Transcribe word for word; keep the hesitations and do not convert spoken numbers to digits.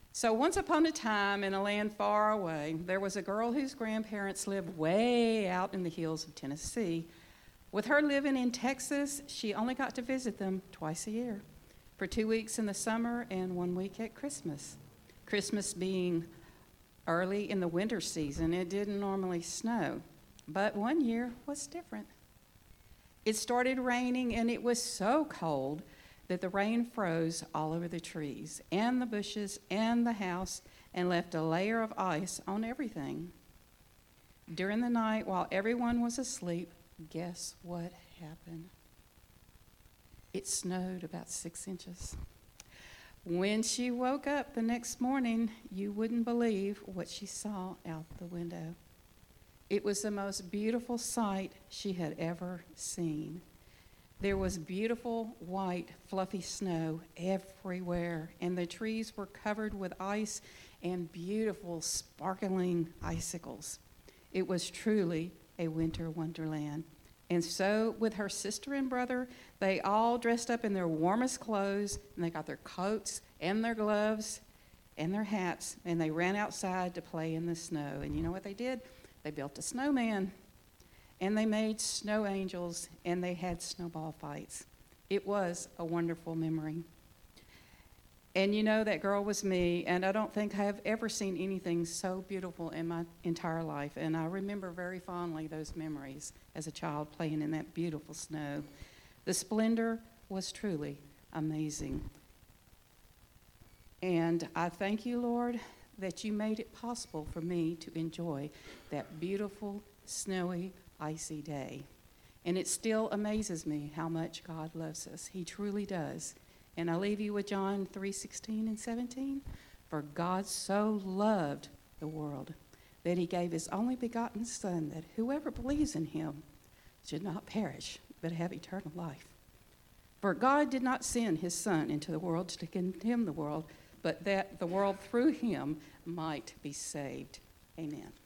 So once upon a time in a land far away, there was a girl whose grandparents lived way out in the hills of Tennessee. With her living in Texas, she only got to visit them twice a year, for two weeks in the summer and one week at Christmas. Christmas being early in the winter season, it didn't normally snow, but one year was different. It started raining, and it was so cold that the rain froze all over the trees and the bushes and the house and left a layer of ice on everything. During the night, while everyone was asleep, guess what happened? It snowed about six inches. When she woke up the next morning, you wouldn't believe what she saw out the window. It was the most beautiful sight she had ever seen. There was beautiful, white, fluffy snow everywhere, and the trees were covered with ice and beautiful, sparkling icicles. It was truly a winter wonderland. And so, with her sister and brother, they all dressed up in their warmest clothes, and they got their coats and their gloves and their hats, and they ran outside to play in the snow. And you know what they did? They built a snowman. And they made snow angels, and they had snowball fights. It was a wonderful memory. And you know, that girl was me, and I don't think I have ever seen anything so beautiful in my entire life. And I remember very fondly those memories as a child playing in that beautiful snow. The splendor was truly amazing. And I thank you, Lord, that you made it possible for me to enjoy that beautiful, snowy, icy day. And it still amazes me how much God loves us. He truly does. And I leave you with John three sixteen and seventeen. For God so loved the world that he gave his only begotten Son, that whoever believes in him should not perish, but have eternal life. For God did not send his Son into the world to condemn the world, but that the world through him might be saved. Amen.